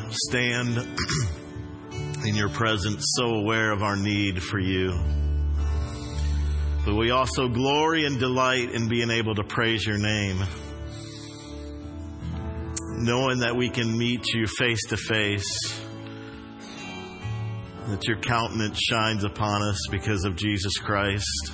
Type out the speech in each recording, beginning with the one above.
stand in your presence, so aware of our need for you. But we also glory and delight in being able to praise your name, knowing that we can meet you face to face, that your countenance shines upon us because of Jesus Christ.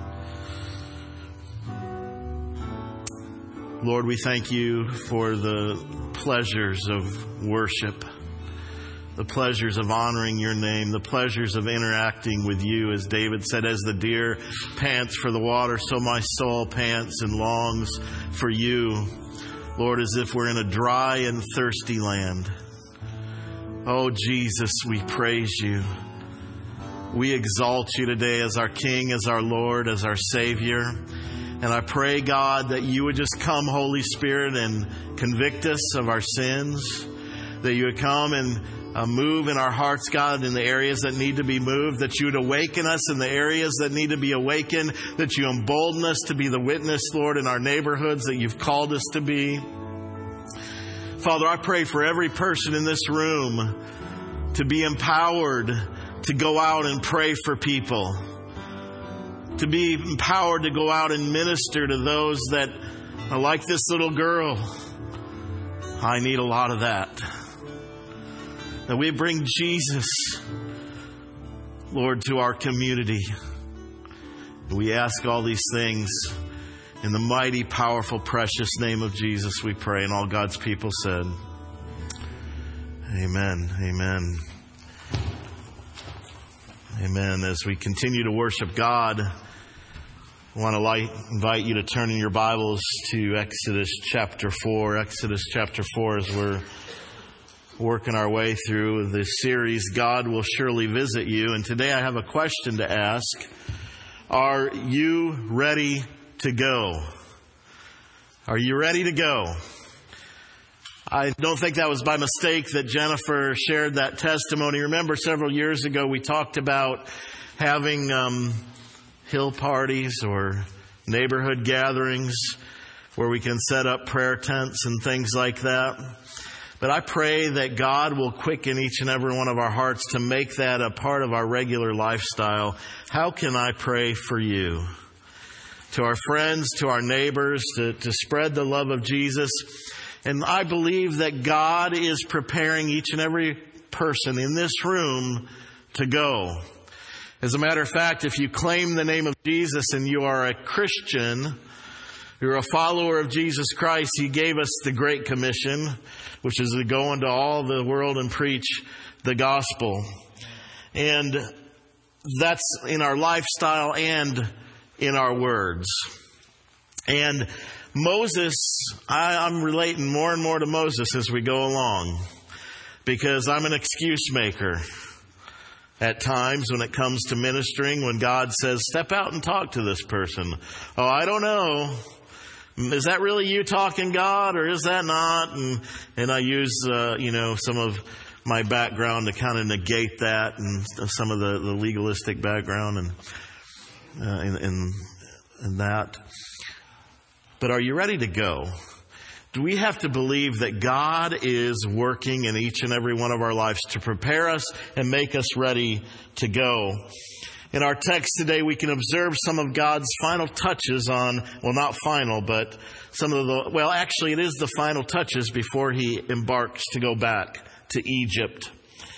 Lord, we thank you for the pleasures of worship, the pleasures of honoring your name, the pleasures of interacting with you. As David said, as the deer pants for the water, so my soul pants and longs for you. Lord, as if we're in a dry and thirsty land. Oh, Jesus, we praise you. We exalt you today as our King, as our Lord, as our Savior. And I pray, God, that you would just come, Holy Spirit, and convict us of our sins. That you would come and move in our hearts, God, in the areas that need to be moved. That you would awaken us in the areas that need to be awakened. That you embolden us to be the witness, Lord, in our neighborhoods that you've called us to be. Father, I pray for every person in this room to be empowered to go out and pray for people. To be empowered to go out and minister to those that are like this little girl. I need a lot of that. That we bring Jesus, Lord, to our community. We ask all these things in the mighty, powerful, precious name of Jesus, we pray. And all God's people said, amen, amen, amen. As we continue to worship God, I want to invite you to turn in your Bibles to Exodus chapter 4. Exodus chapter 4, as we're working our way through this series, God Will Surely Visit You. And today I have a question to ask. Are you ready to go? Are you ready to go? I don't think that was by mistake that Jennifer shared that testimony. Remember, several years ago we talked about having hill parties or neighborhood gatherings where we can set up prayer tents and things like that. But I pray that God will quicken each and every one of our hearts to make that a part of our regular lifestyle. How can I pray for you? To our friends, to our neighbors, to spread the love of Jesus. And I believe that God is preparing each and every person in this room to go. As a matter of fact, if you claim the name of Jesus and you are a Christian, you're a follower of Jesus Christ, He gave us the Great Commission, which is to go into all the world and preach the gospel. And that's in our lifestyle and in our words. And Moses, I'm relating more and more to Moses as we go along, because I'm an excuse maker at times when it comes to ministering, when God says, step out and talk to this person. Oh, I don't know. Is that really you talking, God, or is that not? And I use, some of my background to kind of negate that, and some of the legalistic background and that. But are you ready to go? Do we have to believe that God is working in each and every one of our lives to prepare us and make us ready to go? In our text today, we can observe some of God's final touches on, well, not final, but actually it is the final touches before He embarks to go back to Egypt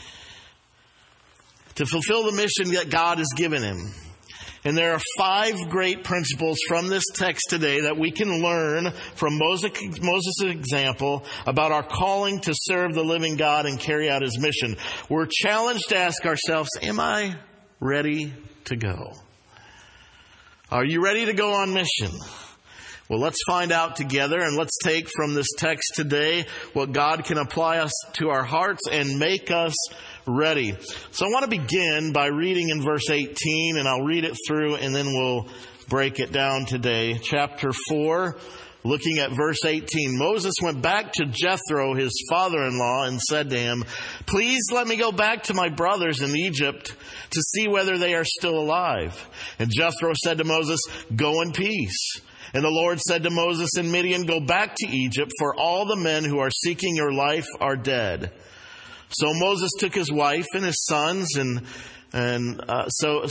to fulfill the mission that God has given him. And there are 5 great principles from this text today that we can learn from Moses' example about our calling to serve the living God and carry out His mission. We're challenged to ask ourselves, am I ready to go? Are you ready to go on mission? Well, let's find out together, and let's take from this text today what God can apply us to our hearts and make us ready. So I want to begin by reading in verse 18, and I'll read it through and then we'll break it down today. Chapter 4, looking at verse 18. Moses went back to Jethro, his father-in-law, and said to him, "Please let me go back to my brothers in Egypt to see whether they are still alive." And Jethro said to Moses, "Go in peace." And the Lord said to Moses in Midian, "Go back to Egypt, for all the men who are seeking your life are dead." So Moses took his wife and his sons and had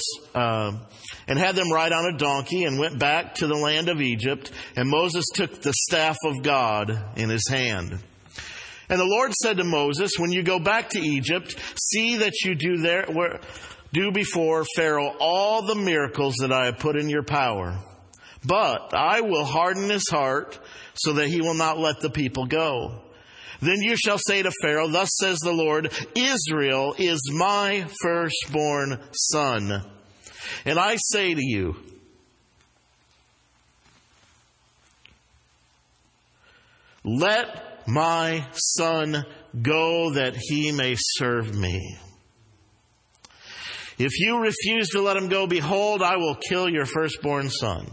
them ride on a donkey and went back to the land of Egypt. And Moses took the staff of God in his hand. And the Lord said to Moses, when you go back to Egypt, see that you do before Pharaoh all the miracles that I have put in your power. But I will harden his heart so that he will not let the people go. Then you shall say to Pharaoh, thus says the Lord, Israel is my firstborn son. And I say to you, let my son go that he may serve me. If you refuse to let him go, behold, I will kill your firstborn son.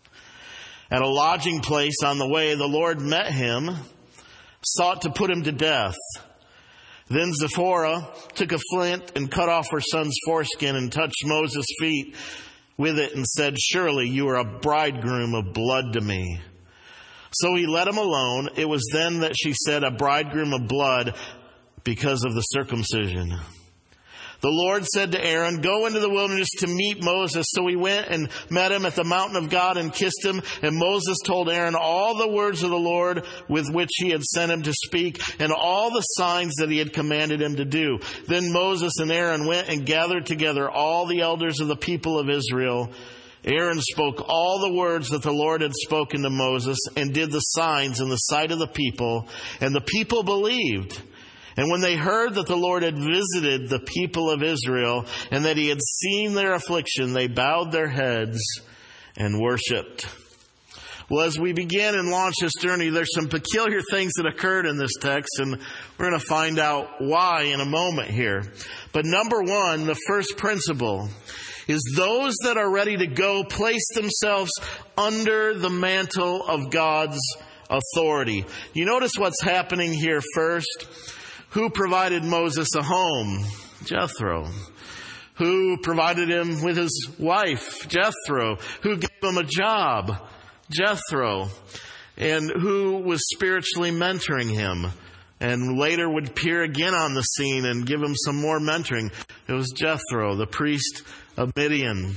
At a lodging place on the way, the Lord met him, sought to put him to death. Then Zipporah took a flint and cut off her son's foreskin and touched Moses' feet with it and said, surely you are a bridegroom of blood to me. So he let him alone. It was then that she said, a bridegroom of blood, because of the circumcision. The Lord said to Aaron, go into the wilderness to meet Moses. So he went and met him at the mountain of God and kissed him. And Moses told Aaron all the words of the Lord with which he had sent him to speak and all the signs that he had commanded him to do. Then Moses and Aaron went and gathered together all the elders of the people of Israel. Aaron spoke all the words that the Lord had spoken to Moses and did the signs in the sight of the people. And the people believed. And when they heard that the Lord had visited the people of Israel and that he had seen their affliction, they bowed their heads and worshiped. Well, as we begin and launch this journey, there's some peculiar things that occurred in this text, and we're going to find out why in a moment here. But number one, the first principle is those that are ready to go place themselves under the mantle of God's authority. You notice what's happening here first. Who provided Moses a home? Jethro. Who provided him with his wife? Jethro. Who gave him a job? Jethro. And who was spiritually mentoring him and later would appear again on the scene and give him some more mentoring? It was Jethro, the priest of Midian.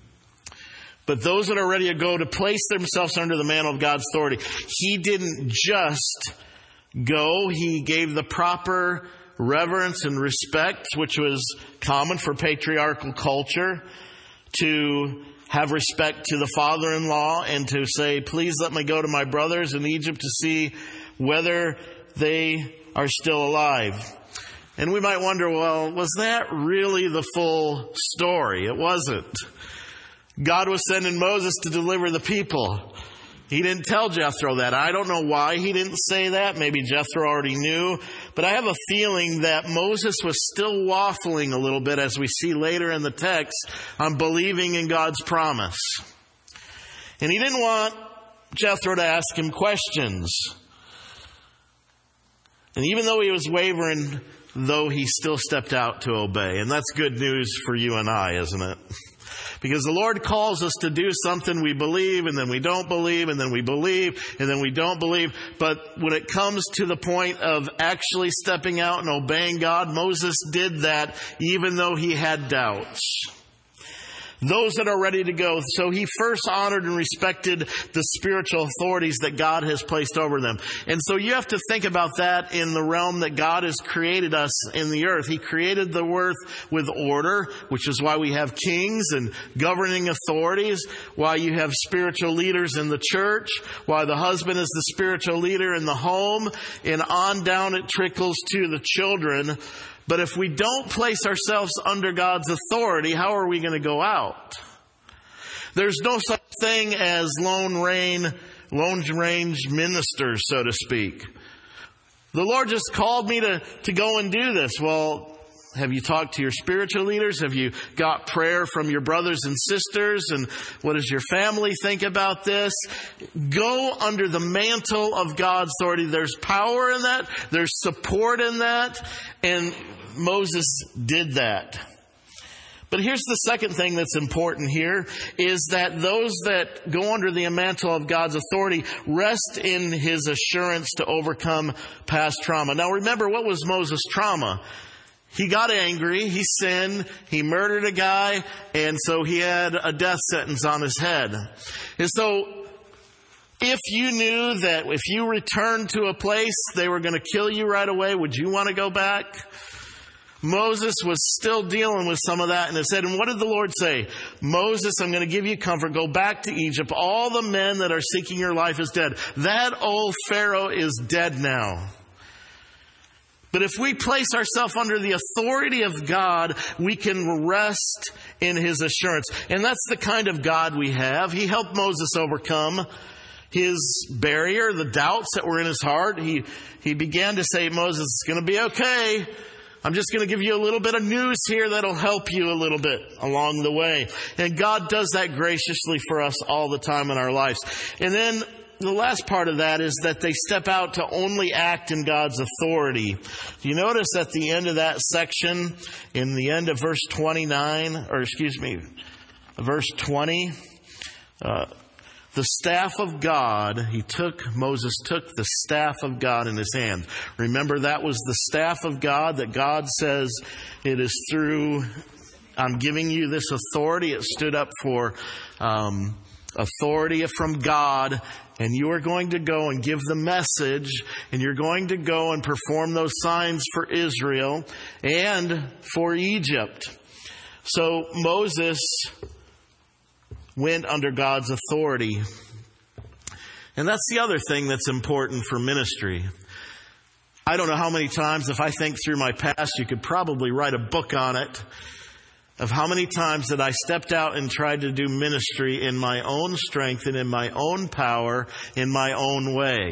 But those that are ready to go to place themselves under the mantle of God's authority, he didn't just go. He gave the proper reverence and respect, which was common for patriarchal culture, to have respect to the father-in-law and to say, please let me go to my brothers in Egypt to see whether they are still alive. And we might wonder, well, was that really the full story? It wasn't. God was sending Moses to deliver the people. He didn't tell Jethro that. I don't know why he didn't say that. Maybe Jethro already knew. But I have a feeling that Moses was still waffling a little bit, as we see later in the text, on believing in God's promise. And he didn't want Jethro to ask him questions. And even though he was wavering, though, he still stepped out to obey. And that's good news for you and I, isn't it? Because the Lord calls us to do something, we believe, and then we don't believe, and then we believe, and then we don't believe. But when it comes to the point of actually stepping out and obeying God, Moses did that even though he had doubts. Those that are ready to go. So he first honored and respected the spiritual authorities that God has placed over them. And so you have to think about that in the realm that God has created us in the earth. He created the earth with order, which is why we have kings and governing authorities, why you have spiritual leaders in the church, why the husband is the spiritual leader in the home, and on down it trickles to the children. But if we don't place ourselves under God's authority, how are we going to go out? There's no such thing as lone range ministers, so to speak. The Lord just called me to go and do this. Well, have you talked to your spiritual leaders? Have you got prayer from your brothers and sisters? And what does your family think about this? Go under the mantle of God's authority. There's power in that. There's support in that. And Moses did that. But here's the second thing that's important here, is that those that go under the mantle of God's authority rest in His assurance to overcome past trauma. Now remember, what was Moses' trauma? He got angry, he sinned, he murdered a guy, and so he had a death sentence on his head. And so, if you knew that if you returned to a place, they were going to kill you right away, would you want to go back? Moses was still dealing with some of that, and it said, and what did the Lord say? Moses, I'm going to give you comfort. Go back to Egypt. All the men that are seeking your life is dead. That old Pharaoh is dead now. But if we place ourselves under the authority of God, we can rest in His assurance. And that's the kind of God we have. He helped Moses overcome his barrier, the doubts that were in his heart. He began to say, Moses, it's going to be okay. I'm just going to give you a little bit of news here that'll help you a little bit along the way. And God does that graciously for us all the time in our lives. And then the last part of that is that they step out to only act in God's authority. Do you notice at the end of that section, in the end of verse 20, the staff of God, Moses took the staff of God in his hand. Remember, that was the staff of God that God says, it is through, I'm giving you this authority. It stood up for authority from God. And you are going to go and give the message, and you're going to go and perform those signs for Israel and for Egypt. So Moses went under God's authority. And that's the other thing that's important for ministry. I don't know how many times, if I think through my past, you could probably write a book on it, of how many times that I stepped out and tried to do ministry in my own strength and in my own power, in my own way.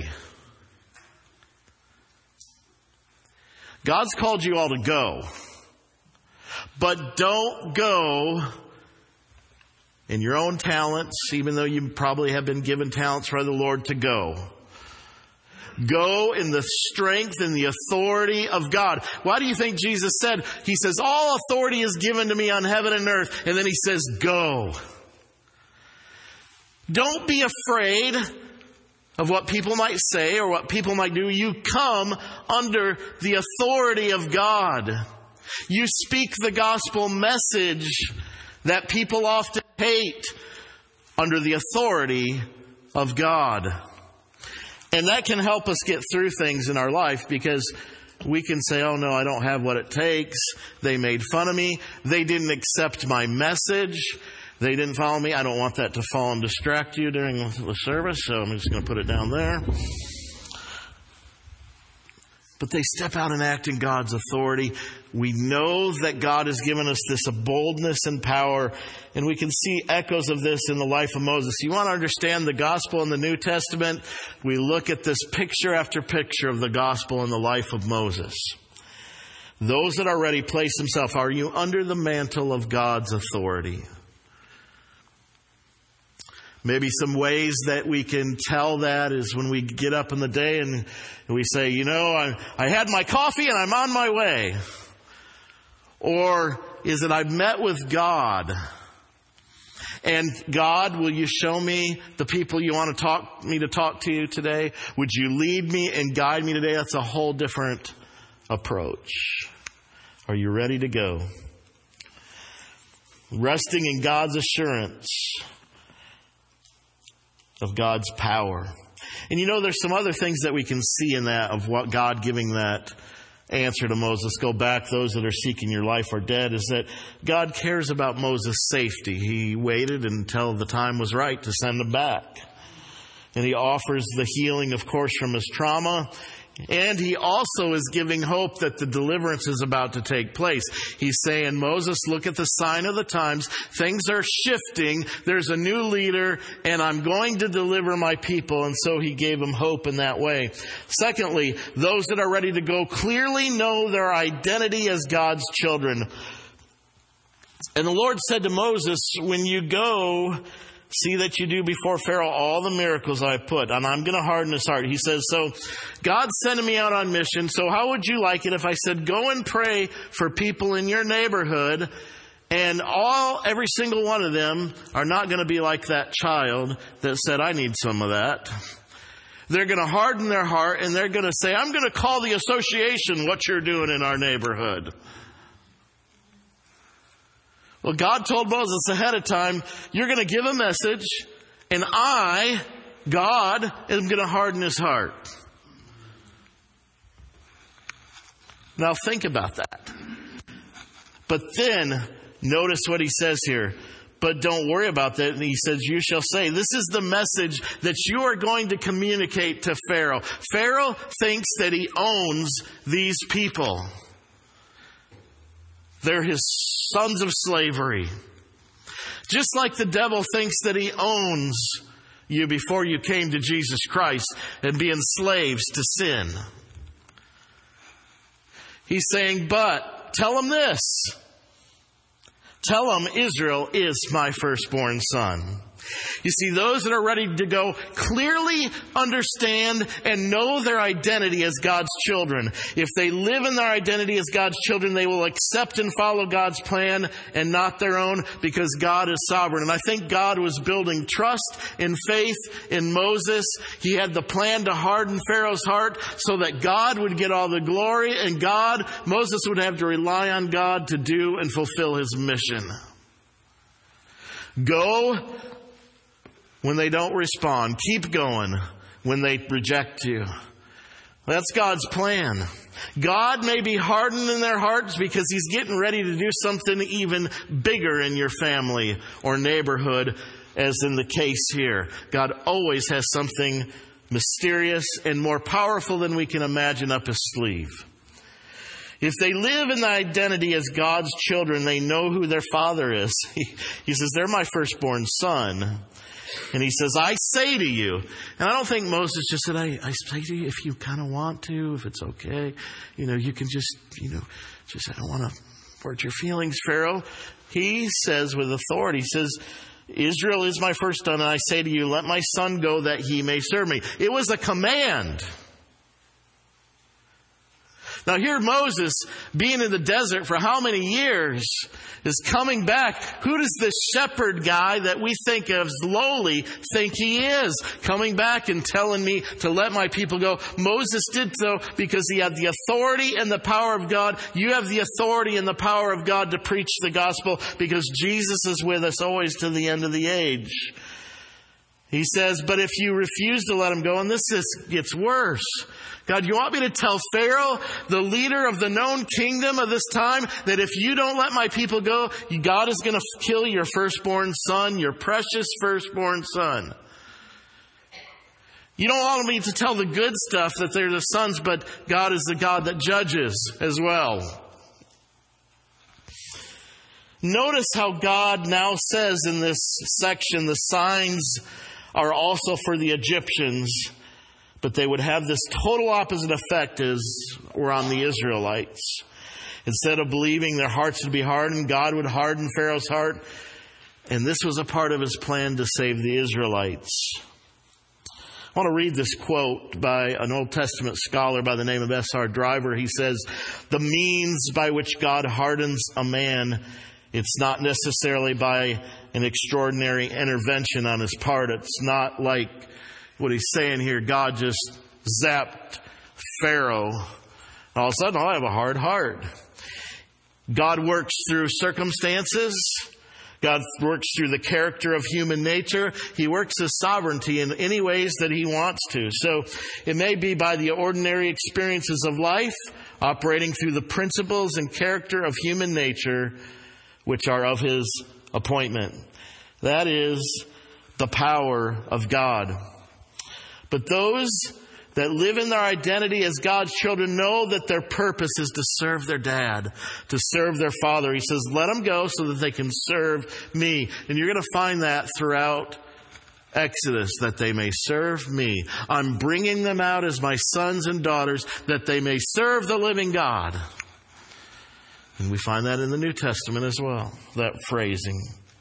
God's called you all to go. But don't go in your own talents, even though you probably have been given talents by the Lord to go. Go in the strength and the authority of God. Why do you think Jesus said? He says, all authority is given to me on heaven and earth. And then He says, go. Don't be afraid of what people might say or what people might do. You come under the authority of God. You speak the gospel message that people often hate under the authority of God. And that can help us get through things in our life, because we can say, oh no, I don't have what it takes. They made fun of me. They didn't accept my message. They didn't follow me. I don't want that to fall and distract you during the service, so I'm just going to put it down there. But they step out and act in God's authority. We know that God has given us this boldness and power, and we can see echoes of this in the life of Moses. You want to understand the gospel in the New Testament? We look at this picture after picture of the gospel in the life of Moses. Those that are ready place themselves. Are you under the mantle of God's authority? Maybe some ways that we can tell that is when we get up in the day and we say, I had my coffee and I'm on my way. Or is it I've met with God? And God, will you show me the people you want to talk to you today? Would you lead me and guide me today? That's a whole different approach. Are you ready to go? Resting in God's assurance of God's power. And there's some other things that we can see in that, of what God giving that answer to Moses. Go back, those that are seeking your life are dead, is that God cares about Moses' safety. He waited until the time was right to send him back. And He offers the healing, of course, from his trauma. And He also is giving hope that the deliverance is about to take place. He's saying, Moses, look at the sign of the times. Things are shifting. There's a new leader, and I'm going to deliver my people. And so He gave him hope in that way. Secondly, those that are ready to go clearly know their identity as God's children. And the Lord said to Moses, when you go, see that you do before Pharaoh all the miracles I put, and I'm going to harden his heart. He says, so God's sending me out on mission. So how would you like it if I said, go and pray for people in your neighborhood And every single one of them are not going to be like that child that said, I need some of that. They're going to harden their heart and they're going to say, I'm going to call the association what you're doing in our neighborhood. Well, God told Moses ahead of time, you're going to give a message and I, God, am going to harden his heart. Now think about that. But then, notice what he says here. But don't worry about that. And he says, you shall say, this is the message that you are going to communicate to Pharaoh. Pharaoh thinks that he owns these people. They're his sons of slavery. Just like the devil thinks that he owns you before you came to Jesus Christ and being slaves to sin. He's saying, but tell them this. Tell them Israel is my firstborn son. You see, those that are ready to go clearly understand and know their identity as God's children. If they live in their identity as God's children, they will accept and follow God's plan and not their own, because God is sovereign. And I think God was building trust and faith in Moses. He had the plan to harden Pharaoh's heart so that God would get all the glory, and Moses would have to rely on God to do and fulfill his mission. Go when they don't respond. Keep going when they reject you. That's God's plan. God may be hardened in their hearts because he's getting ready to do something even bigger in your family or neighborhood, as in the case here. God always has something mysterious and more powerful than we can imagine up his sleeve. If they live in the identity as God's children, they know who their father is. He says, they're my firstborn son. And he says, I say to you. And I don't think Moses just said, I say to you, if you kind of want to, if it's okay, you can just I don't want to hurt your feelings, Pharaoh. He says with authority, he says, Israel is my first son, and I say to you, let my son go that he may serve me. It was a command. Now here Moses, being in the desert for how many years, is coming back. Who does this shepherd guy that we think of as lowly think he is? Coming back and telling me to let my people go. Moses did so because he had the authority and the power of God. You have the authority and the power of God to preach the gospel because Jesus is with us always to the end of the age. He says, but if you refuse to let him go, and this gets worse. God, you want me to tell Pharaoh, the leader of the known kingdom of this time, that if you don't let my people go, God is going to kill your firstborn son, your precious firstborn son. You don't want me to tell the good stuff that they're the sons, but God is the God that judges as well. Notice how God now says in this section, the signs are also for the Egyptians, but they would have this total opposite effect as were on the Israelites. Instead of believing their hearts would be hardened, God would harden Pharaoh's heart. And this was a part of his plan to save the Israelites. I want to read this quote by an Old Testament scholar by the name of S.R. Driver. He says, the means by which God hardens a man, it's not necessarily by an extraordinary intervention on his part. It's not like what he's saying here. God just zapped Pharaoh. All of a sudden, I have a hard heart. God works through circumstances. God works through the character of human nature. He works his sovereignty in any ways that he wants to. So it may be by the ordinary experiences of life, operating through the principles and character of human nature, which are of his appointment. That is the power of God. But those that live in their identity as God's children know that their purpose is to serve their dad, to serve their father. He says, let them go so that they can serve me. And you're going to find that throughout Exodus, that they may serve me. I'm bringing them out as my sons and daughters that they may serve the living God. And we find that in the New Testament as well, that phrasing.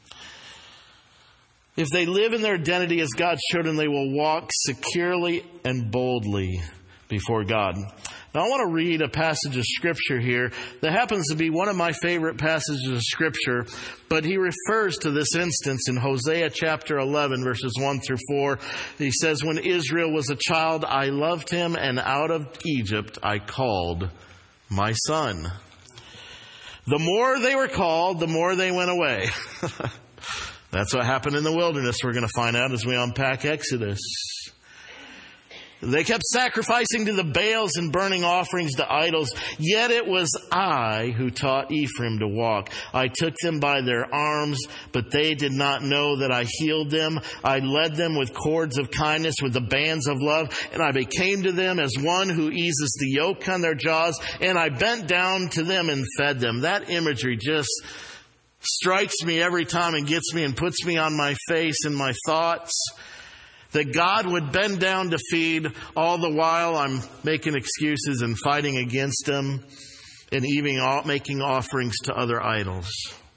If they live in their identity as God's children, they will walk securely and boldly before God. Now, I want to read a passage of Scripture here that happens to be one of my favorite passages of Scripture, but he refers to this instance in Hosea chapter 11, verses 1 through 4. He says, "When Israel was a child, I loved him, and out of Egypt I called my son. The more they were called, the more they went away." That's what happened in the wilderness, we're going to find out as we unpack Exodus. "They kept sacrificing to the Baals and burning offerings to idols. Yet it was I who taught Ephraim to walk. I took them by their arms, but they did not know that I healed them. I led them with cords of kindness, with the bands of love, and I became to them as one who eases the yoke on their jaws, and I bent down to them and fed them." That imagery just strikes me every time and gets me and puts me on my face in my thoughts. That God would bend down to feed, all the while I'm making excuses and fighting against Him and even making offerings to other idols.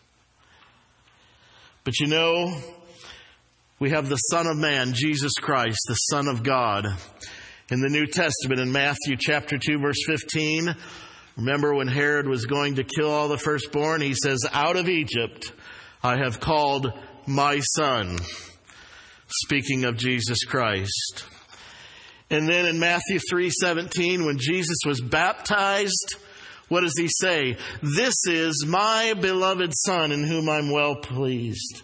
But you know, we have the Son of Man, Jesus Christ, the Son of God. In the New Testament, in Matthew chapter 2, verse 15, remember when Herod was going to kill all the firstborn? He says, "Out of Egypt I have called my son." Speaking of Jesus Christ. And then in Matthew 3:17, when Jesus was baptized, what does he say? "This is my beloved Son in whom I'm well pleased."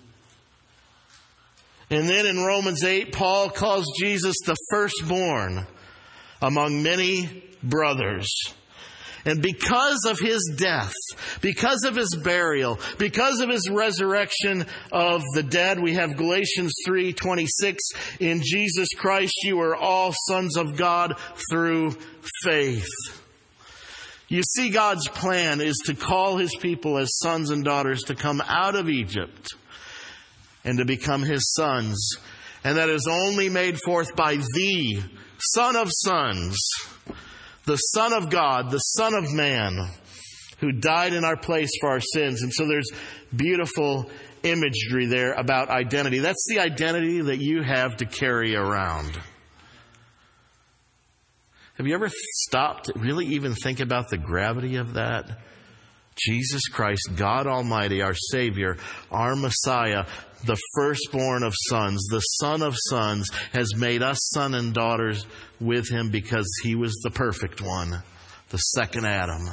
And then in Romans 8, Paul calls Jesus the firstborn among many brothers. And because of His death, because of His burial, because of His resurrection of the dead, we have Galatians 3:26, "In Jesus Christ you are all sons of God through faith." You see, God's plan is to call His people as sons and daughters to come out of Egypt and to become His sons. And that is only made forth by the Son of Sons, the Son of God, the Son of Man, who died in our place for our sins. And so there's beautiful imagery there about identity. That's the identity that you have to carry around. Have you ever stopped to really even think about the gravity of that? Jesus Christ, God Almighty, our Savior, our Messiah, the firstborn of sons, the Son of Sons, has made us sons and daughters with Him because He was the perfect one, the second Adam.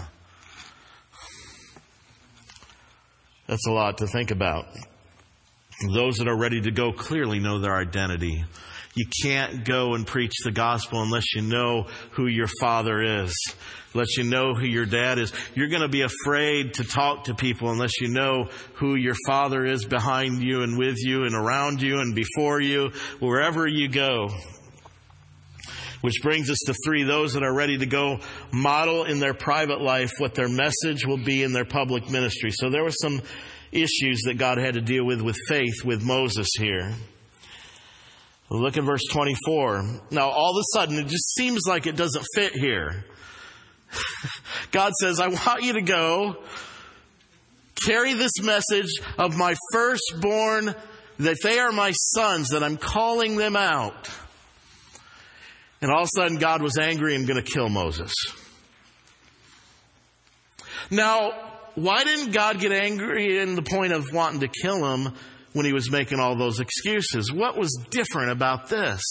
That's a lot to think about. Those that are ready to go clearly know their identity. You can't go and preach the gospel unless you know who your Father is, unless you know who your dad is. You're going to be afraid to talk to people unless you know who your Father is behind you and with you and around you and before you, wherever you go. Which brings us to 3, those that are ready to go model in their private life what their message will be in their public ministry. So there were some issues that God had to deal with faith with Moses here. Look at verse 24. Now, all of a sudden, it just seems like it doesn't fit here. God says, "I want you to go carry this message of my firstborn, that they are my sons, that I'm calling them out." And all of a sudden, God was angry and going to kill Moses. Now, why didn't God get angry in the point of wanting to kill him when He was making all those excuses? What was different about this?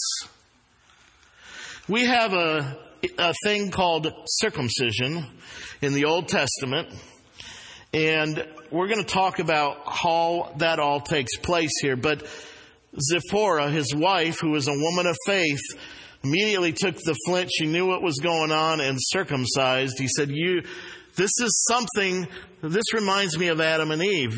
We have a thing called circumcision in the Old Testament, and we're going to talk about how that all takes place here. But Zipporah, his wife, who was a woman of faith, immediately took the flint. She knew what was going on and circumcised. He said, this is something, this reminds me of Adam and Eve.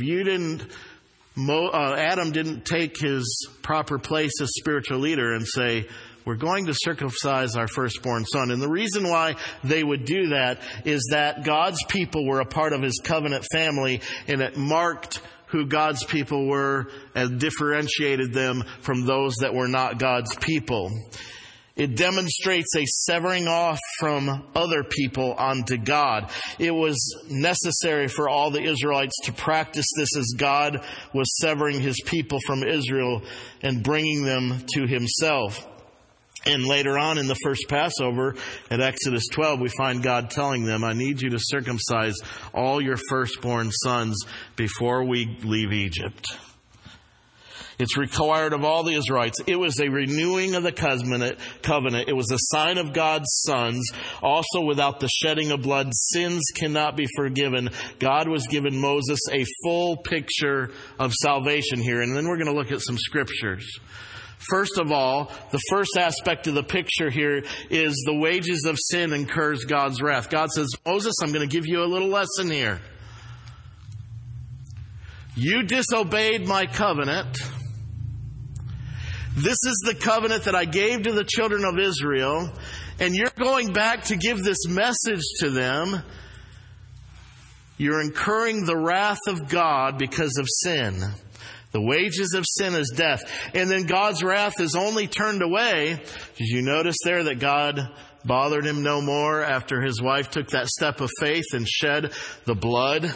Adam didn't take his proper place as spiritual leader and say, "We're going to circumcise our firstborn son." And the reason why they would do that is that God's people were a part of His covenant family, and it marked who God's people were and differentiated them from those that were not God's people. It demonstrates a severing off from other people onto God. It was necessary for all the Israelites to practice this as God was severing His people from Israel and bringing them to Himself. And later on in the first Passover at Exodus 12, we find God telling them, I need you to circumcise all your firstborn sons before we leave Egypt. It's required of all the Israelites. It was a renewing of the covenant. It was a sign of God's sons. Also, without the shedding of blood, sins cannot be forgiven. God was giving Moses a full picture of salvation here. And then we're going to look at some scriptures. First of all, the first aspect of the picture here is the wages of sin incurs God's wrath. God says, Moses, I'm going to give you a little lesson here. You disobeyed my covenant. This is the covenant that I gave to the children of Israel, and you're going back to give this message to them. You're incurring the wrath of God because of sin. The wages of sin is death. And then God's wrath is only turned away. Did you notice there that God bothered him no more after his wife took that step of faith and shed the blood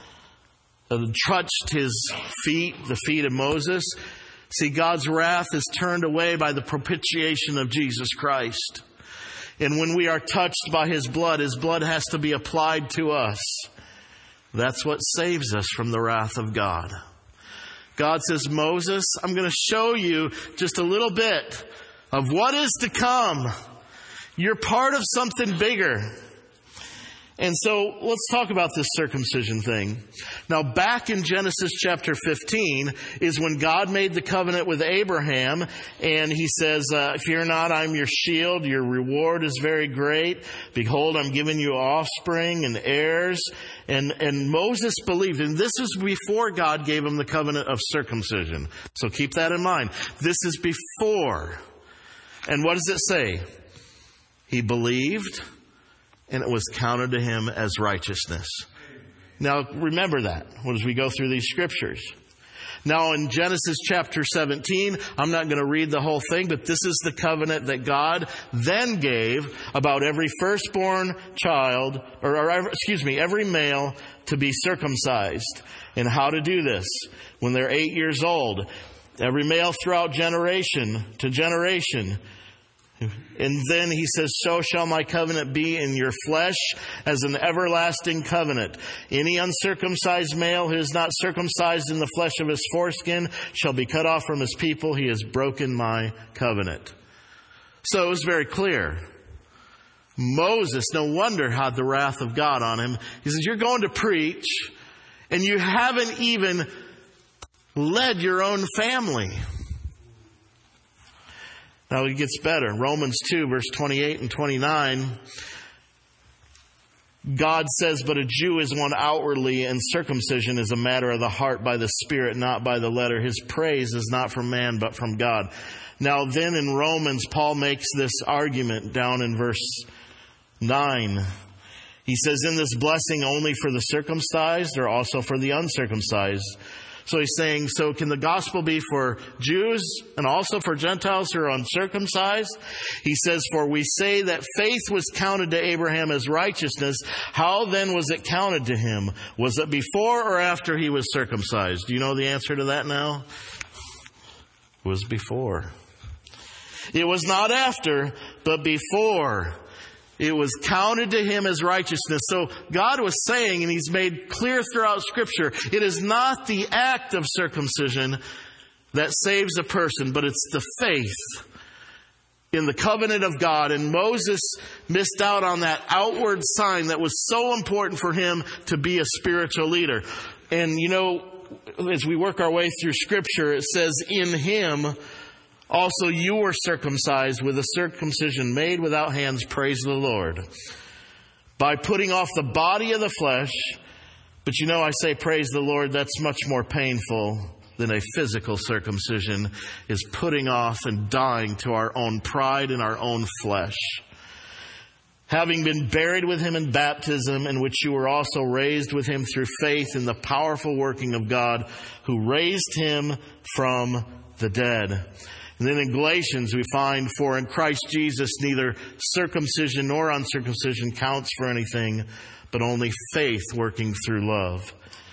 and touched his feet, the feet of Moses? See, God's wrath is turned away by the propitiation of Jesus Christ. And when we are touched by His blood has to be applied to us. That's what saves us from the wrath of God. God says, Moses, I'm going to show you just a little bit of what is to come. You're part of something bigger. And so let's talk about this circumcision thing. Now, back in Genesis chapter 15 is when God made the covenant with Abraham. And He says, fear not, I'm your shield. Your reward is very great. Behold, I'm giving you offspring and heirs. And Moses believed. And this is before God gave him the covenant of circumcision. So keep that in mind. This is before. And what does it say? He believed, and it was counted to him as righteousness. Now, remember that as we go through these scriptures. Now, in Genesis chapter 17, I'm not going to read the whole thing, but this is the covenant that God then gave about every firstborn child, every male to be circumcised. And how to do this when they're 8 years old. Every male throughout generation to generation. And then He says, so shall my covenant be in your flesh as an everlasting covenant. Any uncircumcised male who is not circumcised in the flesh of his foreskin shall be cut off from his people. He has broken my covenant. So it was very clear. Moses, no wonder, had the wrath of God on him. He says, you're going to preach and you haven't even led your own family. Now it gets better. Romans 2, verse 28 and 29. God says, but a Jew is one outwardly, and circumcision is a matter of the heart by the Spirit, not by the letter. His praise is not from man, but from God. Now then in Romans, Paul makes this argument down in verse 9. He says, in this blessing only for the circumcised or also for the uncircumcised? So he's saying, so can the gospel be for Jews and also for Gentiles who are uncircumcised? He says, for we say that faith was counted to Abraham as righteousness. How then was it counted to him? Was it before or after he was circumcised? Do you know the answer to that now? It was before. It was not after, but before. It was counted to him as righteousness. So God was saying, and He's made clear throughout Scripture, it is not the act of circumcision that saves a person, but it's the faith in the covenant of God. And Moses missed out on that outward sign that was so important for him to be a spiritual leader. And you know, as we work our way through Scripture, it says, in Him also you were circumcised with a circumcision made without hands, praise the Lord, by putting off the body of the flesh. But you know, I say praise the Lord, that's much more painful than a physical circumcision, is putting off and dying to our own pride and our own flesh. Having been buried with Him in baptism, in which you were also raised with Him through faith in the powerful working of God who raised Him from the dead. And then in Galatians we find, for in Christ Jesus neither circumcision nor uncircumcision counts for anything, but only faith working through love.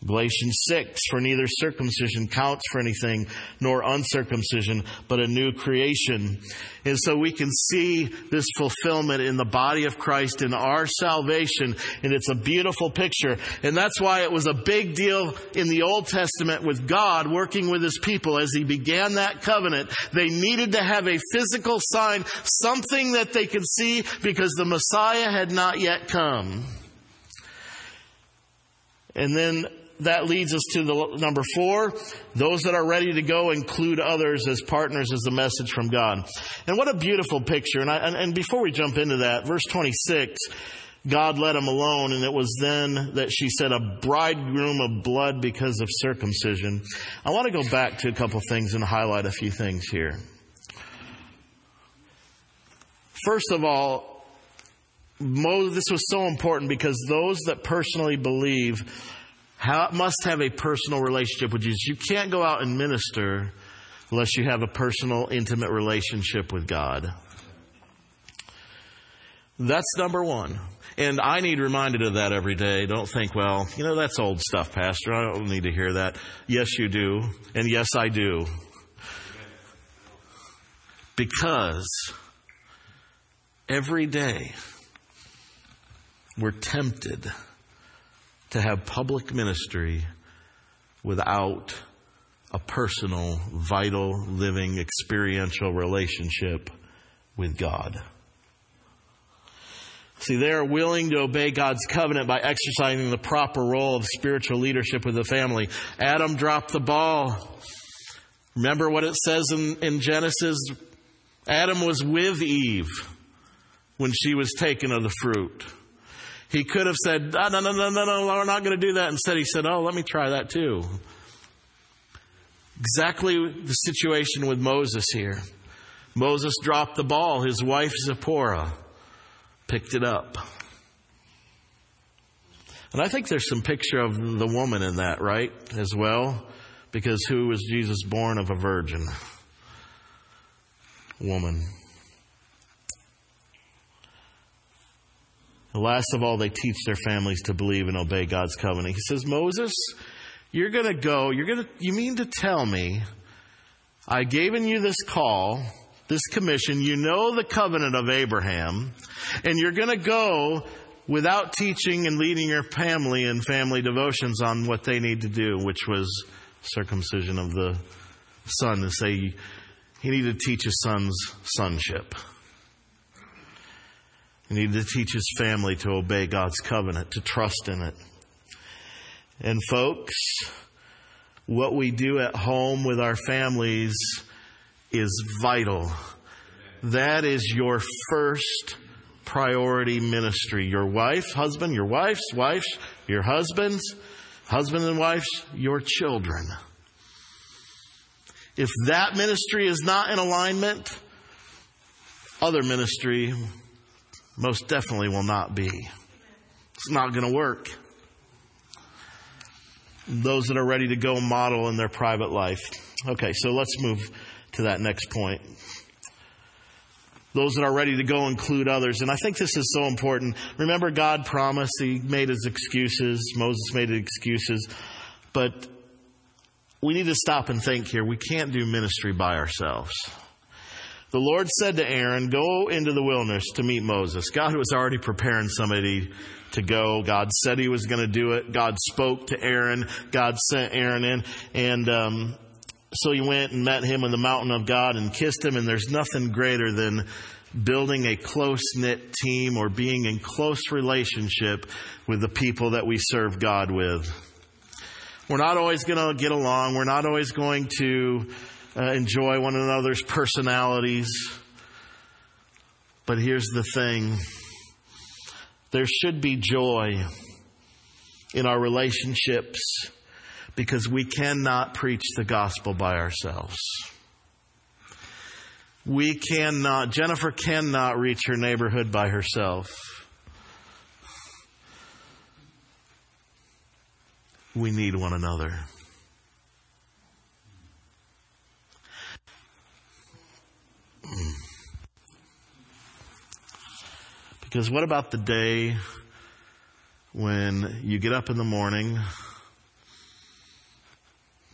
Galatians 6, for neither circumcision counts for anything, nor uncircumcision, but a new creation. And so we can see this fulfillment in the body of Christ, in our salvation, and it's a beautiful picture. And that's why it was a big deal in the Old Testament with God working with His people as He began that covenant. They needed to have a physical sign, something that they could see, because the Messiah had not yet come. And then that leads us to the number 4. Those that are ready to go include others as partners is the message from God. And what a beautiful picture. And before we jump into that, verse 26, God let him alone, and it was then that she said, a bridegroom of blood because of circumcision. I want to go back to a couple things and highlight a few things here. First of all, this was so important because those that personally believe must have a personal relationship with Jesus. You can't go out and minister unless you have a personal, intimate relationship with God. That's number 1. And I need reminded of that every day. Don't think, well, that's old stuff, Pastor. I don't need to hear that. Yes, you do. And yes, I do. Because every day we're tempted to have public ministry without a personal, vital, living, experiential relationship with God. See, they are willing to obey God's covenant by exercising the proper role of spiritual leadership with the family. Adam dropped the ball. Remember what it says in Genesis? Adam was with Eve when she was taken of the fruit. He could have said, no, we're not going to do that. Instead, he said, let me try that too. Exactly the situation with Moses here. Moses dropped the ball. His wife Zipporah picked it up. And I think there's some picture of the woman in that, right, as well? Because who was Jesus born of a virgin? Woman. And last of all, they teach their families to believe and obey God's covenant. He says, Moses, you're going to go. You mean to tell me I've given you this call, this commission. You know the covenant of Abraham, and you're going to go without teaching and leading your family in family devotions on what they need to do, which was circumcision of the son, to say he needed to teach his son's sonship. He needed to teach his family to obey God's covenant, to trust in it. And folks, what we do at home with our families is vital. That is your first priority ministry. Your wife, husband, your wife's wife, your husband and wife's, your children. If that ministry is not in alignment, other ministry most definitely will not be. It's not going to work. Those that are ready to go model in their private life. Okay, so let's move to that next point. Those that are ready to go include others. And I think this is so important. Remember, God promised. He made his excuses. Moses made his excuses. But we need to stop and think here. We can't do ministry by ourselves. The Lord said to Aaron, go into the wilderness to meet Moses. God was already preparing somebody to go. God said he was going to do it. God spoke to Aaron. God sent Aaron in. And so he went and met him on the mountain of God and kissed him. And there's nothing greater than building a close-knit team or being in close relationship with the people that we serve God with. We're not always going to get along. We're not always going to enjoy one another's personalities. But here's the thing. There should be joy in our relationships because we cannot preach the gospel by ourselves. Jennifer cannot reach her neighborhood by herself. We need one another. Because what about the day when you get up in the morning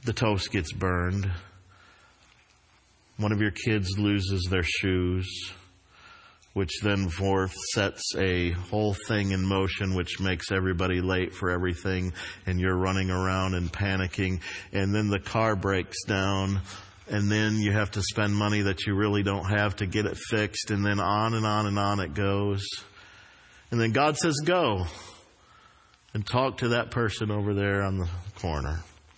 the toast gets burned. One of your kids loses their shoes, which then forth sets a whole thing in motion, which makes everybody late for everything, and you're running around and panicking, and then the car breaks down, and then you have to spend money that you really don't have to get it fixed, and then on and on and on it goes. And then God says, go and talk to that person over there on the corner.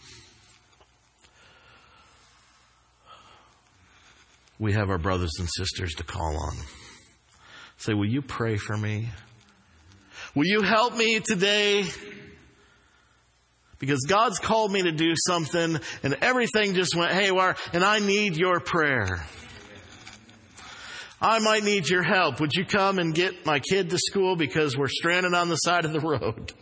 We have our brothers and sisters to call on. Say, will you pray for me? Will you help me today? Because God's called me to do something and everything just went haywire and I need your prayer. I might need your help. Would you come and get my kid to school because we're stranded on the side of the road?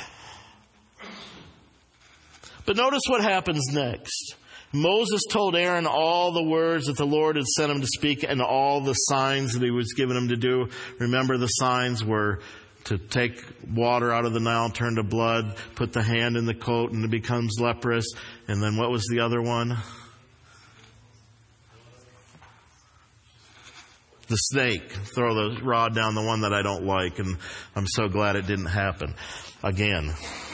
But notice what happens next. Moses told Aaron all the words that the Lord had sent him to speak and all the signs that he was giving him to do. Remember, the signs were to take water out of the Nile, turn to blood, put the hand in the coat and it becomes leprous. And then what was the other one? The snake. Throw the rod down, the one that I don't like. And I'm so glad it didn't happen again.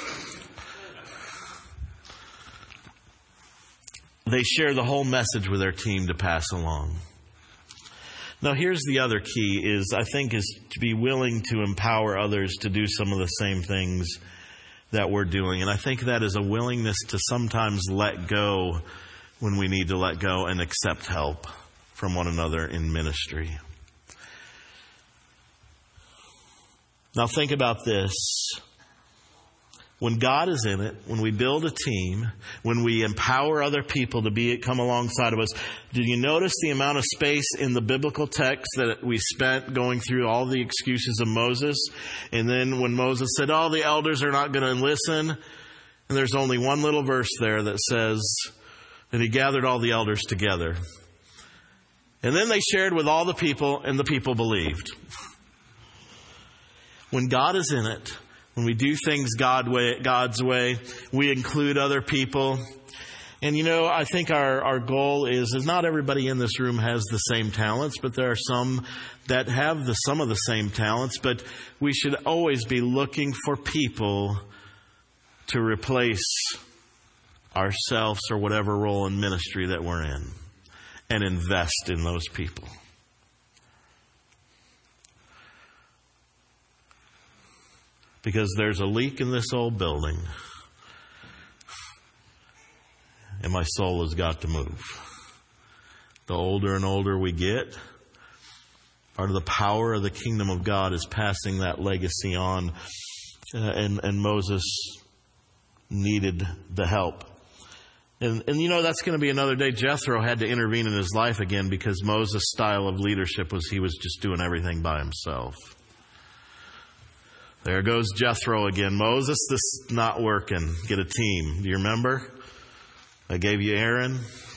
They share the whole message with their team to pass along. Now, here's the other key is to be willing to empower others to do some of the same things that we're doing. And I think that is a willingness to sometimes let go when we need to let go and accept help from one another in ministry. Now, think about this. When God is in it, when we build a team, when we empower other people to come alongside of us, do you notice the amount of space in the biblical text that we spent going through all the excuses of Moses? And then when Moses said, the elders are not going to listen, and there's only one little verse there that says that he gathered all the elders together. And then they shared with all the people, and the people believed. When God is in it, when we do things God's way, we include other people. And I think our goal is not everybody in this room has the same talents, but there are some that have some of the same talents. But we should always be looking for people to replace ourselves or whatever role in ministry that we're in and invest in those people. Because there's a leak in this old building. And my soul has got to move. The older and older we get, part of the power of the kingdom of God is passing that legacy on. And Moses needed the help. And that's going to be another day. Jethro had to intervene in his life again because Moses' style of leadership was he was just doing everything by himself. There goes Jethro again. Moses, this is not working. Get a team. Do you remember? I gave you Aaron.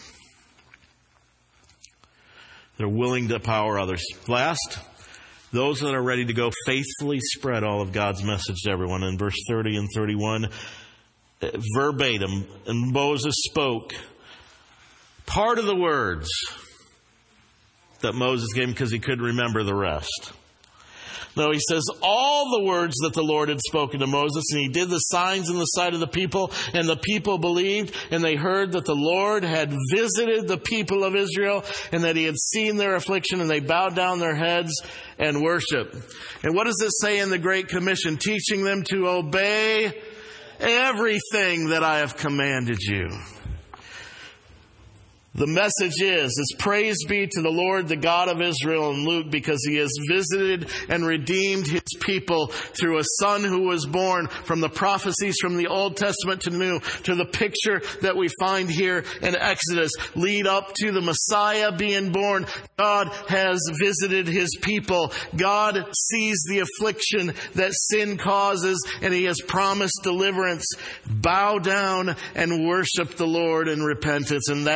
They're willing to empower others. Last, those that are ready to go faithfully spread all of God's message to everyone. In verse 30 and 31, verbatim, and Moses spoke part of the words that Moses gave him because he couldn't remember the rest. No, he says all the words that the Lord had spoken to Moses, and he did the signs in the sight of the people, and the people believed, and they heard that the Lord had visited the people of Israel, and that he had seen their affliction, and they bowed down their heads and worshiped. And what does it say in the Great Commission? Teaching them to obey everything that I have commanded you. The message is praise be to the Lord, the God of Israel in Luke, because he has visited and redeemed his people through a son who was born, from the prophecies from the Old Testament to New, to the picture that we find here in Exodus, lead up to the Messiah being born. God has visited his people. God sees the affliction that sin causes, and he has promised deliverance. Bow down and worship the Lord in repentance. And that's exactly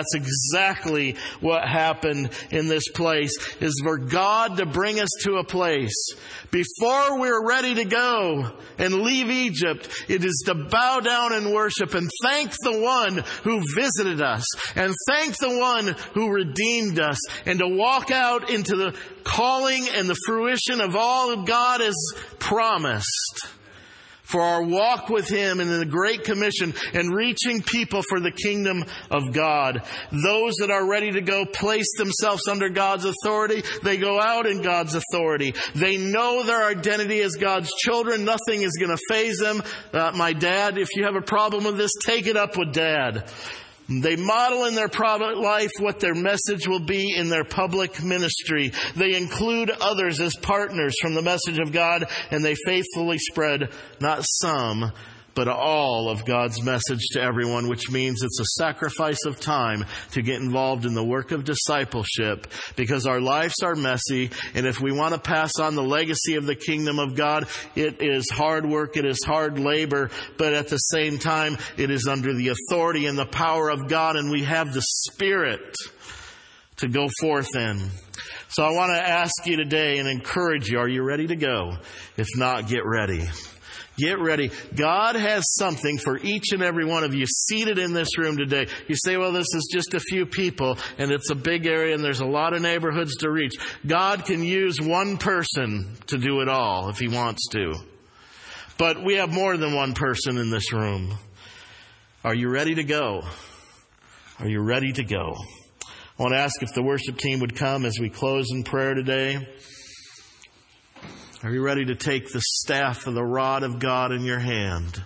exactly what happened in this place, is for God to bring us to a place before we're ready to go and leave Egypt. It is to bow down and worship and thank the one who visited us and thank the one who redeemed us, and to walk out into the calling and the fruition of all that God has promised for our walk with Him and in the Great Commission and reaching people for the kingdom of God. Those that are ready to go place themselves under God's authority. They go out in God's authority. They know their identity as God's children. Nothing is going to faze them. My dad, if you have a problem with this, take it up with Dad. They model in their private life what their message will be in their public ministry. They include others as partners from the message of God, and they faithfully spread not some, but all of God's message to everyone, which means it's a sacrifice of time to get involved in the work of discipleship, because our lives are messy, and if we want to pass on the legacy of the kingdom of God, it is hard work, it is hard labor, but at the same time, it is under the authority and the power of God, and we have the Spirit to go forth in. So I want to ask you today and encourage you, are you ready to go? If not, get ready. Get ready. God has something for each and every one of you seated in this room today. You say, well, this is just a few people and it's a big area and there's a lot of neighborhoods to reach. God can use one person to do it all if He wants to. But we have more than one person in this room. Are you ready to go? Are you ready to go? I want to ask if the worship team would come as we close in prayer today. Are you ready to take the staff of the rod of God in your hand?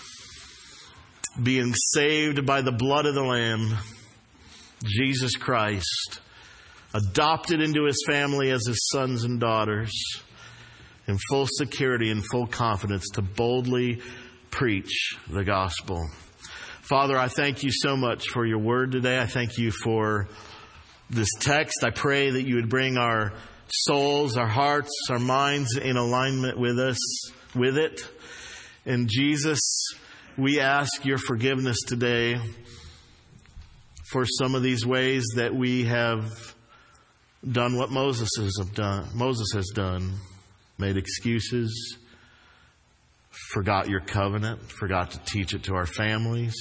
Being saved by the blood of the Lamb, Jesus Christ, adopted into His family as His sons and daughters, in full security and full confidence to boldly preach the gospel. Father, I thank You so much for Your word today. I thank You for this text. I pray that You would bring our souls, our hearts, our minds in alignment with it. And Jesus, we ask Your forgiveness today for some of these ways that we have done what Moses has done. Made excuses, forgot Your covenant, forgot to teach it to our families.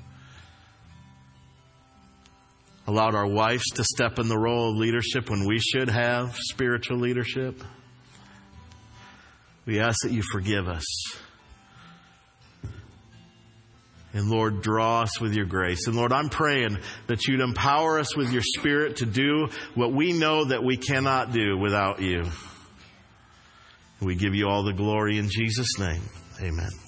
Allowed our wives to step in the role of leadership when we should have spiritual leadership. We ask that You forgive us. And Lord, draw us with Your grace. And Lord, I'm praying that You'd empower us with Your Spirit to do what we know that we cannot do without You. We give You all the glory in Jesus' name. Amen.